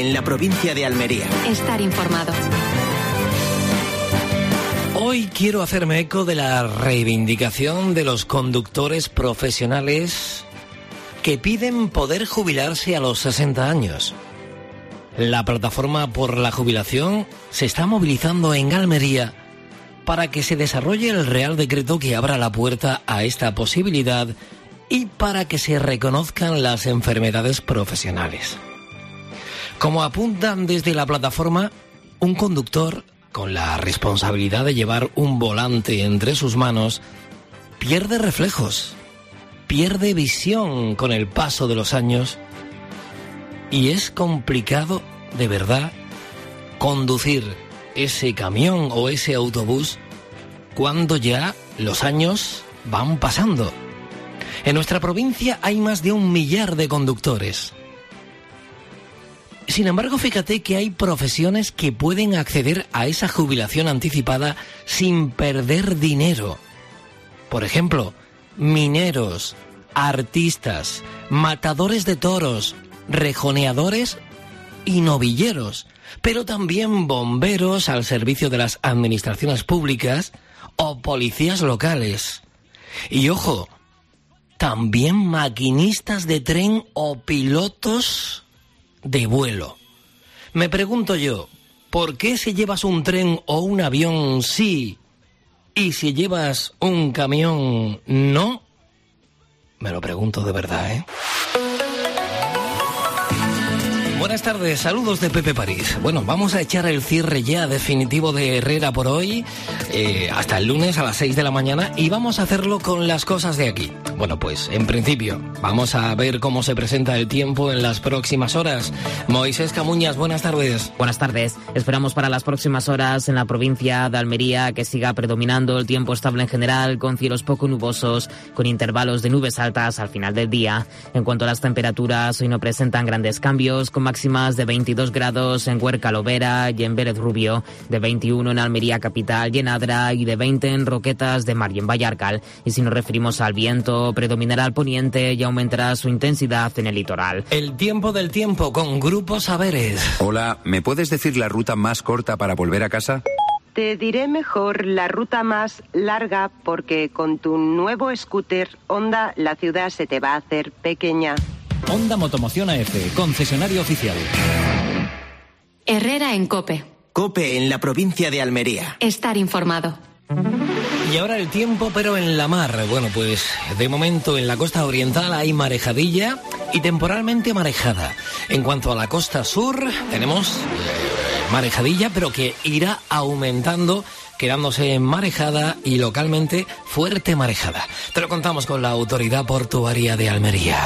en la provincia de Almería. Estar informado. Hoy quiero hacerme eco de la reivindicación de los conductores profesionales que piden poder jubilarse a los 60 años. La plataforma por la jubilación se está movilizando en Almería para que se desarrolle el Real Decreto que abra la puerta a esta posibilidad y para que se reconozcan las enfermedades profesionales. Como apuntan desde la plataforma, un conductor con la responsabilidad de llevar un volante entre sus manos pierde reflejos, pierde visión con el paso de los años y es complicado, de verdad, conducir ese camión o ese autobús cuando ya los años van pasando. En nuestra provincia hay más de 1 millar de conductores. Sin embargo, fíjate que hay profesiones que pueden acceder a esa jubilación anticipada sin perder dinero. Por ejemplo, mineros, artistas, matadores de toros, rejoneadores y novilleros, pero también bomberos al servicio de las administraciones públicas o policías locales. Y ojo, también maquinistas de tren o pilotos de vuelo. Me pregunto yo, ¿por qué si llevas un tren o un avión sí y si llevas un camión no? Me lo pregunto de verdad, ¿eh? Buenas tardes, saludos de Pepe París. Bueno, vamos a echar el cierre ya definitivo de Herrera por hoy, hasta el lunes a las 6 de la mañana, y vamos a hacerlo con las cosas de aquí. Bueno, pues en principio vamos a ver cómo se presenta el tiempo en las próximas horas. Moisés Camuñas, buenas tardes. Buenas tardes. Esperamos para las próximas horas en la provincia de Almería que siga predominando el tiempo estable en general, con cielos poco nubosos, con intervalos de nubes altas al final del día. En cuanto a las temperaturas, hoy no presentan grandes cambios, con máximas de 22 grados en Huerca Lovera y en Vélez Rubio, de 21 en Almería capital y en Adra, y de 20 en Roquetas de Mar y en Vallarcal. Y si nos referimos al viento, predominará al poniente y aumentará su intensidad en el litoral. El tiempo del tiempo con Grupo Saberes. Hola, ¿me puedes decir la ruta más corta para volver a casa? Te diré mejor la ruta más larga, porque con tu nuevo scooter Honda la ciudad se te va a hacer pequeña. Honda Motomoción AF, concesionario oficial. Herrera en COPE. COPE en la provincia de Almería. Estar informado. Y ahora el tiempo, pero en la mar. Bueno, pues de momento en la costa oriental hay marejadilla y temporalmente marejada. En cuanto a la costa sur, tenemos marejadilla, pero que irá aumentando, quedándose marejada y localmente fuerte marejada. Te lo contamos con la Autoridad Portuaria de Almería.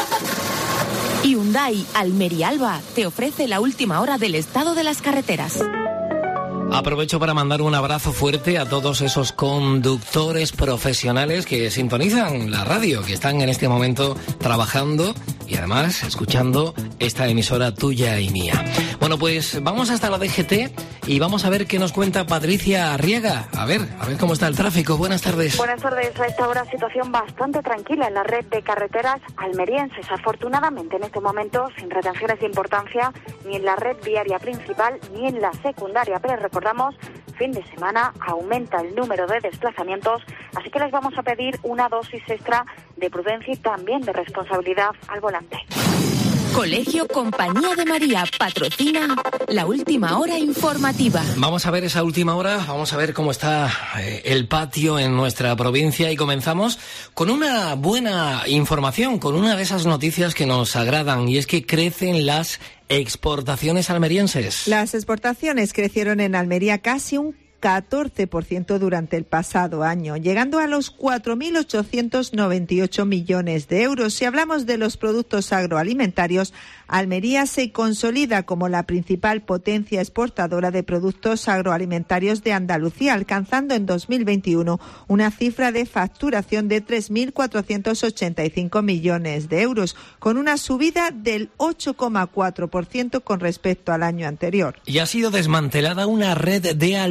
Hyundai Almería Alba te ofrece la última hora del estado de las carreteras. Aprovecho para mandar un abrazo fuerte a todos esos conductores profesionales que sintonizan la radio, que están en este momento trabajando y además escuchando esta emisora tuya y mía. Bueno, pues vamos hasta la DGT y vamos a ver qué nos cuenta Patricia Arriaga. A ver cómo está el tráfico. Buenas tardes. Buenas tardes. A esta hora situación bastante tranquila en la red de carreteras almerienses. Afortunadamente en este momento sin retenciones de importancia ni en la red viaria principal ni en la secundaria. Pero recordamos, fin de semana aumenta el número de desplazamientos, así que les vamos a pedir una dosis extra de prudencia y también de responsabilidad al volante. Colegio Compañía de María patrocina la última hora informativa. Vamos a ver esa última hora, vamos a ver cómo está el patio en nuestra provincia y comenzamos con una buena información, con una de esas noticias que nos agradan, y es que crecen las exportaciones almerienses. Las exportaciones crecieron en Almería casi un 14% durante el pasado año, llegando a los 4.898 millones de euros. Si hablamos de los productos agroalimentarios, Almería se consolida como la principal potencia exportadora de productos agroalimentarios de Andalucía, alcanzando en 2021 una cifra de facturación de 3.485 millones de euros, con una subida del 8,4% con respecto al año anterior. Y ha sido desmantelada una red de alunizaje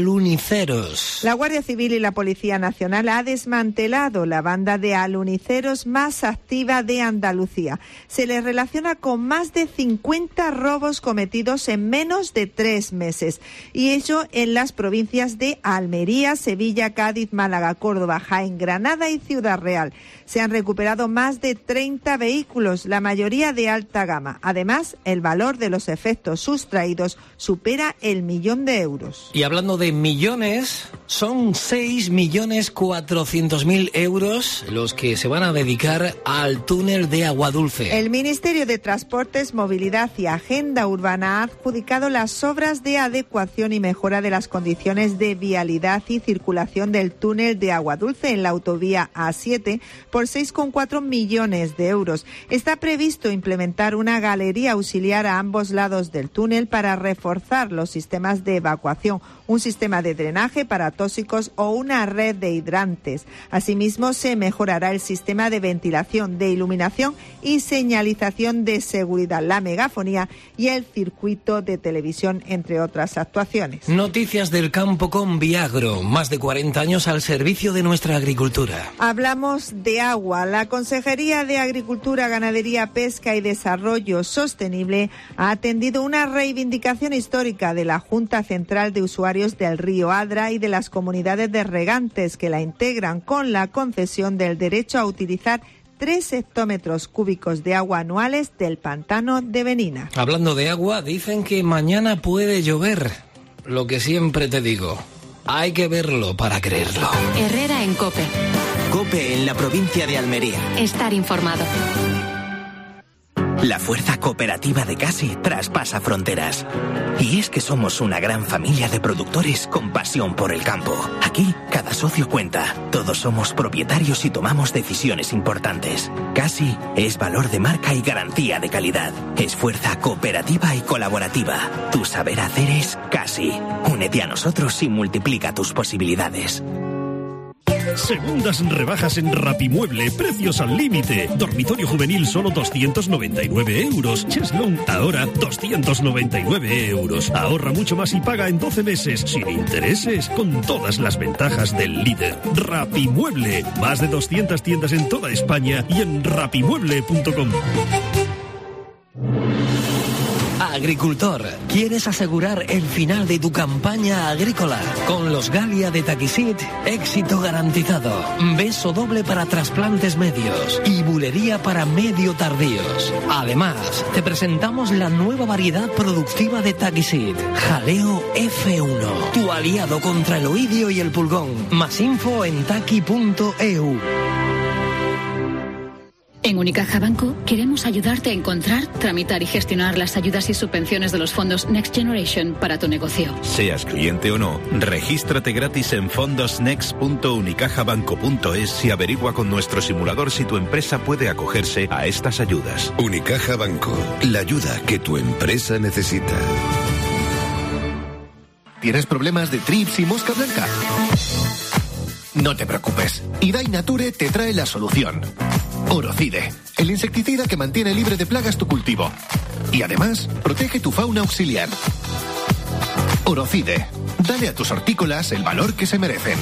aluniceros. La Guardia Civil y la Policía Nacional ha desmantelado la banda de aluniceros más activa de Andalucía. Se les relaciona con más de 50 robos cometidos en menos de 3 meses. Y ello en las provincias de Almería, Sevilla, Cádiz, Málaga, Córdoba, Jaén, Granada y Ciudad Real. Se han recuperado más de 30 vehículos, la mayoría de alta gama. Además, el valor de los efectos sustraídos supera el 1.000.000 de euros. Y hablando de millones, son 6.400.000 euros los que se van a dedicar al túnel de Aguadulce. El Ministerio de Transportes, Movilidad y Agenda Urbana ha adjudicado las obras de adecuación y mejora de las condiciones de vialidad y circulación del túnel de Aguadulce en la autovía A7 por 6,4 millones de euros. Está previsto implementar una galería auxiliar a ambos lados del túnel para reforzar los sistemas de evacuación, un sistema de drenaje para tóxicos o una red de hidrantes. Asimismo, se mejorará el sistema de ventilación, de iluminación y señalización de seguridad, la megafonía y el circuito de televisión, entre otras actuaciones. Noticias del campo con Viagro, más de 40 años al servicio de nuestra agricultura. Hablamos de agua. La Consejería de Agricultura, Ganadería, Pesca y Desarrollo Sostenible ha atendido una reivindicación histórica de la Junta Central de Usuarios del Río Adra y de las comunidades de regantes que la integran, con la concesión del derecho a utilizar 3 hectómetros cúbicos de agua anuales del pantano de Benina. Hablando de agua, dicen que mañana puede llover. Lo que siempre te digo, hay que verlo para creerlo. Herrera en COPE. COPE en la provincia de Almería. Estar informado. La fuerza cooperativa de Casi traspasa fronteras. Y es que somos una gran familia de productores con pasión por el campo. Aquí, cada socio cuenta. Todos somos propietarios y tomamos decisiones importantes. Casi es valor de marca y garantía de calidad. Es fuerza cooperativa y colaborativa. Tu saber hacer es Casi. Únete a nosotros y multiplica tus posibilidades. Segundas rebajas en Rapimueble, precios al límite. Dormitorio juvenil solo 299 euros. Cheslón ahora 299 euros. Ahorra mucho más y paga en 12 meses, sin intereses, con todas las ventajas del líder. Rapimueble, más de 200 tiendas en toda España y en rapimueble.com. Agricultor, ¿quieres asegurar el final de tu campaña agrícola? Con los Galia de Taquisit, éxito garantizado. Beso doble para trasplantes medios y bulería para medio tardíos. Además, te presentamos la nueva variedad productiva de Taquisit, Jaleo F1, tu aliado contra el oidio y el pulgón. Más info en taqui.eu. En Unicaja Banco queremos ayudarte a encontrar, tramitar y gestionar las ayudas y subvenciones de los fondos Next Generation para tu negocio. Seas cliente o no, regístrate gratis en fondosnext.unicajabanco.es y averigua con nuestro simulador si tu empresa puede acogerse a estas ayudas. Unicaja Banco, la ayuda que tu empresa necesita. ¿Tienes problemas de trips y mosca blanca? No te preocupes, Idai Nature te trae la solución. Orocide, el insecticida que mantiene libre de plagas tu cultivo. Y además, protege tu fauna auxiliar. Orocide, dale a tus hortícolas el valor que se merecen.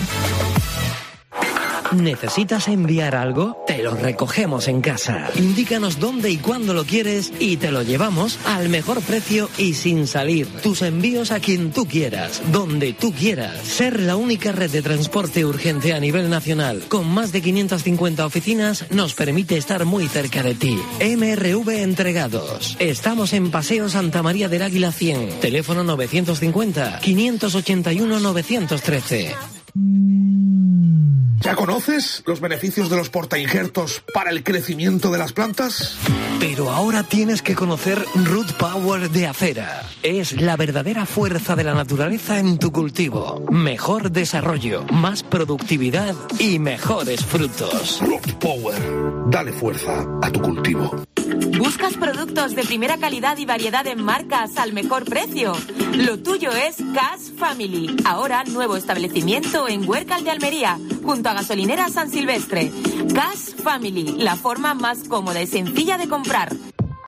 ¿Necesitas enviar algo? Te lo recogemos en casa. Indícanos dónde y cuándo lo quieres y te lo llevamos al mejor precio y sin salir. Tus envíos a quien tú quieras, donde tú quieras. Ser la única red de transporte urgente a nivel nacional, con más de 550 oficinas, nos permite estar muy cerca de ti. MRV Entregados. Estamos en Paseo Santa María del Águila 100. Teléfono 950-581-913. ¿Ya conoces los beneficios de los portainjertos para el crecimiento de las plantas? Pero ahora tienes que conocer Root Power de Acera. Es la verdadera fuerza de la naturaleza en tu cultivo. Mejor desarrollo, más productividad y mejores frutos. Root Power. Dale fuerza a tu cultivo. ¿Buscas productos de primera calidad y variedad en marcas al mejor precio? Lo tuyo es Cash Family. Ahora nuevo establecimiento en Huércal de Almería, junto a Gasolinera San Silvestre. Cash Family, la forma más cómoda y sencilla de comprar.